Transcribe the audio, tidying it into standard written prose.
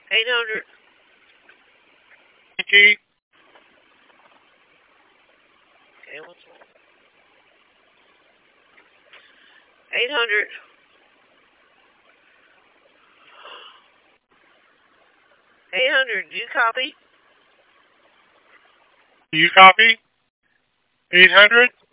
800. Key. Okay, what's that? 800. 800, do you copy? Do you copy? 800?